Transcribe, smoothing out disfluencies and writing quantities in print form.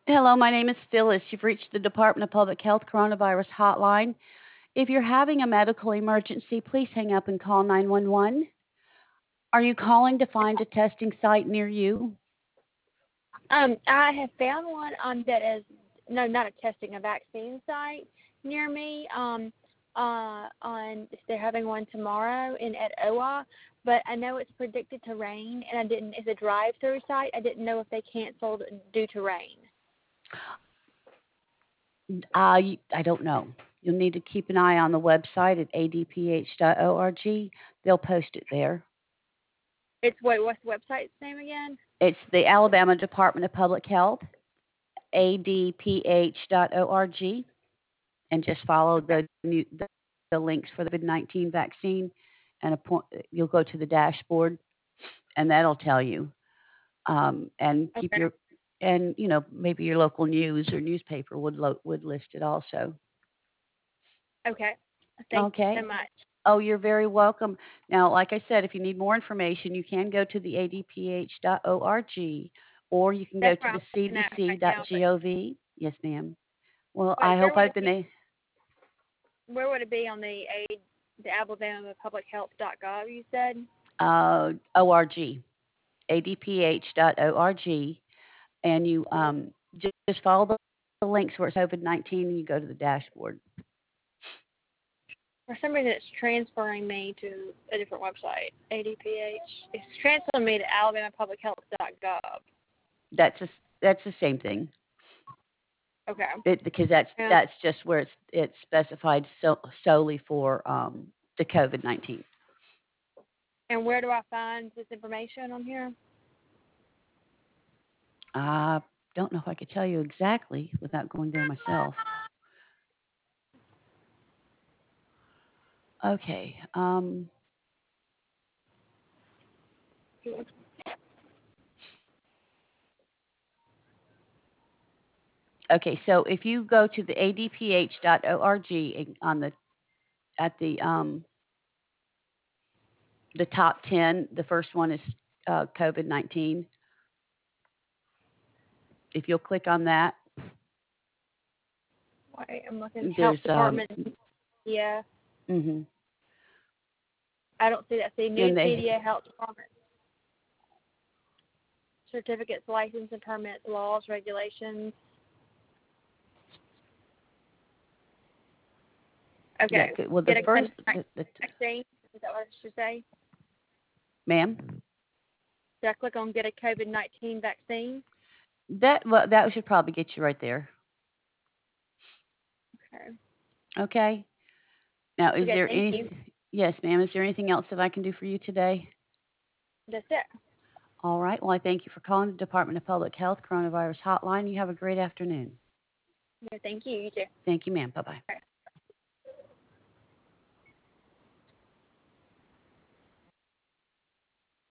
Hello, my name is Phyllis. You've reached the Department of Public Health Coronavirus Hotline. If you're having a medical emergency, please hang up and call 911. Are you calling to find a testing site near you? I have found one that is no, not a testing, a vaccine site near me. On they're having one tomorrow in at OWA, but I know it's predicted to rain, and I didn't. It's a drive-through site. I didn't know if they canceled due to rain. I don't know. You'll need to keep an eye on the website at adph.org. They'll post it there. It's what's the website's name again? It's the Alabama Department of Public Health, adph.org, and just follow the links for the COVID-19 vaccine, and you'll go to the dashboard, and that'll tell you. And keep Okay. maybe your local news or newspaper would list it also. Okay. Thank you Okay. so much. Oh, you're very welcome. Now, like I said, if you need more information, you can go to the adph.org, or you can go That's to where the I'm looking at right now. But cdc.gov. Yes, ma'am. Well, I wait, hope I've been where would it be on the Alabama Public Health.gov? You said. org, adph.org, and you just follow the links where it's COVID-19, and you go to the dashboard. For some reason, it's transferring me to a different website, ADPH. It's transferring me to alabamapublichealth.gov. That's the same thing. Okay. Because Yeah. that's just where it's specified solely for the COVID-19. And where do I find this information on here? I don't know if I could tell you exactly without going there myself. Okay. Okay. So if you go to the adph.org at the top 10, the first one is COVID-19. If you'll click on that, Wait, I'm looking. Health there's Department. Yeah. mm-hmm. I don't see that. See, Then News they Media, Health Department. Certificates, license and permits, laws, regulations. Okay. yeah. Well, the Get a first, vaccine. Is that what I should say? ma'am. Did I click on get a COVID-19 vaccine? That should probably get you right there. Okay. Okay. Now, is Okay, there thank any? you. Yes, ma'am. Is there anything else that I can do for you today? That's it. All right. Well, I thank you for calling the Department of Public Health Coronavirus Hotline. You have a great afternoon. Yeah, thank you. You too. Thank you, ma'am. Bye bye. All right.